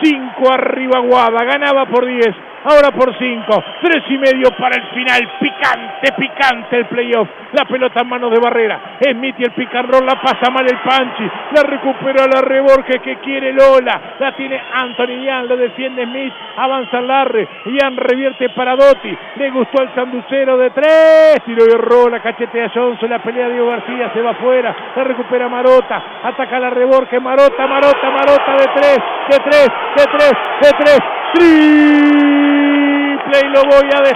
5 arriba Aguada, ganaba por 10, ahora por 5, 3,5 para el final, picante el playoff, la pelota en manos de Barrera, Smith y el pick and roll, la pasa mal el Panchi, la recupera la Reborges que quiere Lola, la tiene Anthony Ian, lo defiende Smith, avanza Larre, Ian revierte para Dotti, le gustó el sanducero de 3, tiro y erró, la cachetea Johnson, la pelea Diego García, se va afuera, la recupera Marota, ataca la Reborges, Marota de 3, triple, y lo voy a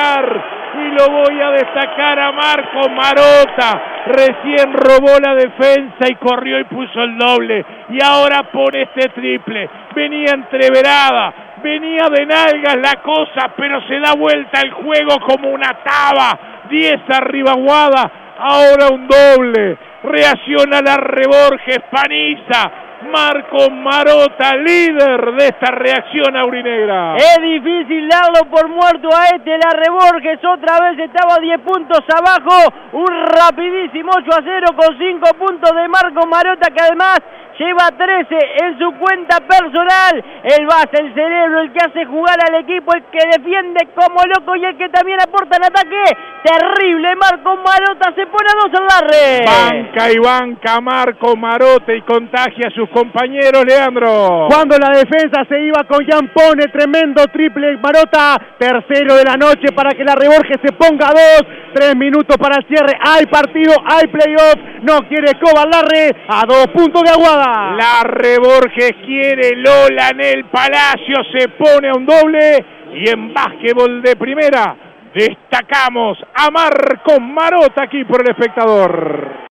destacar a Marco Marota, recién robó la defensa y corrió y puso el doble, y ahora pone este triple, venía entreverada, venía de nalgas la cosa, pero se da vuelta el juego como una taba, 10 arriba Aguada, ahora un doble, reacciona la Reborges, paniza, Marco Marota, líder de esta reacción aurinegra. Es difícil darlo por muerto a la Reborges, otra vez estaba 10 puntos abajo, un rapidísimo 8-0 con 5 puntos de Marco Marota, que además lleva 13 en su cuenta personal, el base, el cerebro, el que hace jugar al equipo, el que defiende como loco y el que también aporta en ataque, terrible, Marco Marota se pone a 2 en la red. Banca y banca Marco Marota y contagia a sus compañeros, Leandro. Cuando la defensa se iba con Giampone, tremendo triple Marota, tercero de la noche para que la Reborges se ponga a 2, 3 minutos para el cierre, hay partido, hay playoff, no quiere Escobar Larre, a 2 puntos de Aguada. La Reborges quiere Lola en el Palacio, se pone a un doble y en básquetbol de primera destacamos a Marco Marota aquí por El Espectador.